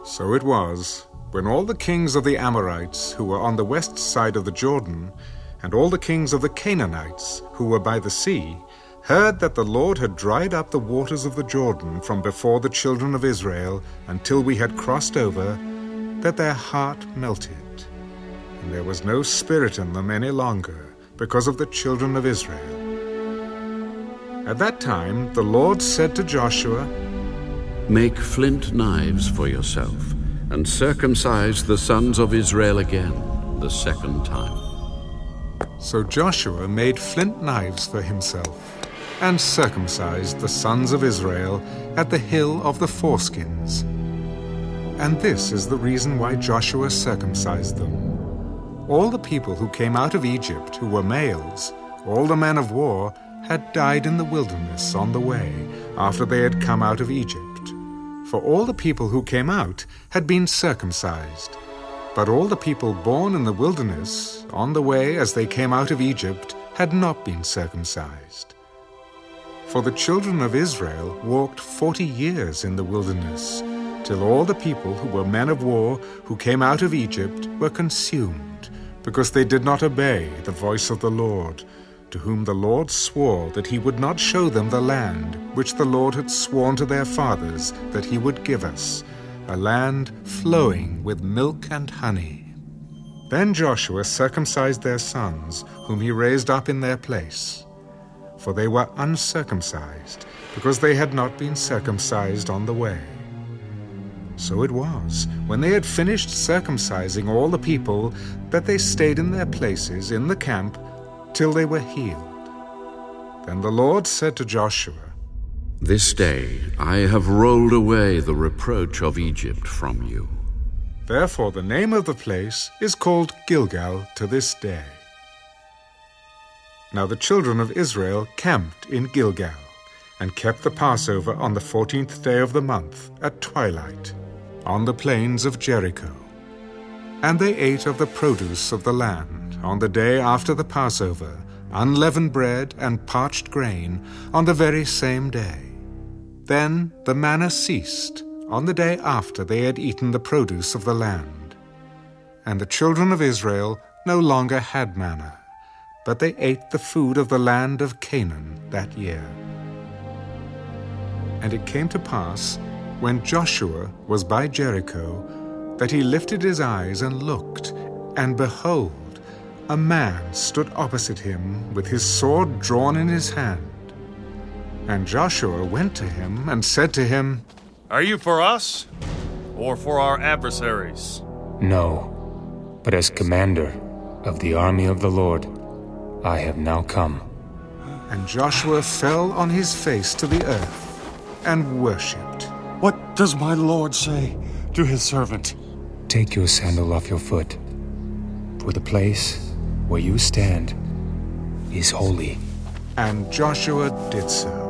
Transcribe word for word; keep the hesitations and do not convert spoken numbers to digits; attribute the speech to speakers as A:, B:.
A: So it was, when all the kings of the Amorites who were on the west side of the Jordan, and all the kings of the Canaanites who were by the sea, heard that the Lord had dried up the waters of the Jordan from before the children of Israel until we had crossed over, that their heart melted, and there was no spirit in them any longer because of the children of Israel. At that time the Lord said to Joshua,
B: "Make flint knives for yourself, and circumcise the sons of Israel again the second time."
A: So Joshua made flint knives for himself, and circumcised the sons of Israel at the hill of the foreskins. And this is the reason why Joshua circumcised them. All the people who came out of Egypt who were males, all the men of war, had died in the wilderness on the way after they had come out of Egypt. For all the people who came out had been circumcised, but all the people born in the wilderness on the way as they came out of Egypt had not been circumcised. For the children of Israel walked forty years in the wilderness, till all the people who were men of war who came out of Egypt were consumed, because they did not obey the voice of the Lord, to whom the Lord swore that he would not show them the land which the Lord had sworn to their fathers that he would give us, a land flowing with milk and honey. Then Joshua circumcised their sons, whom he raised up in their place. For they were uncircumcised, because they had not been circumcised on the way. So it was, when they had finished circumcising all the people, that they stayed in their places in the camp till they were healed. Then the Lord said to Joshua,
B: "This day I have rolled away the reproach of Egypt from you."
A: Therefore the name of the place is called Gilgal to this day. Now the children of Israel camped in Gilgal, and kept the Passover on the fourteenth day of the month at twilight, on the plains of Jericho. And they ate of the produce of the land on the day after the Passover, unleavened bread and parched grain on the very same day. Then the manna ceased on the day after they had eaten the produce of the land. And the children of Israel no longer had manna, but they ate the food of the land of Canaan that year. And it came to pass, when Joshua was by Jericho, that he lifted his eyes and looked, and behold, a man stood opposite him with his sword drawn in his hand. And Joshua went to him and said to him,
C: "Are you for us, or for our adversaries?"
D: "No, but as commander of the army of the Lord, I have now come."
A: And Joshua fell on his face to the earth and worshipped.
E: "What does my Lord say to his servant?"
D: "Take your sandal off your foot, for the place where you stand is holy."
A: And Joshua did so.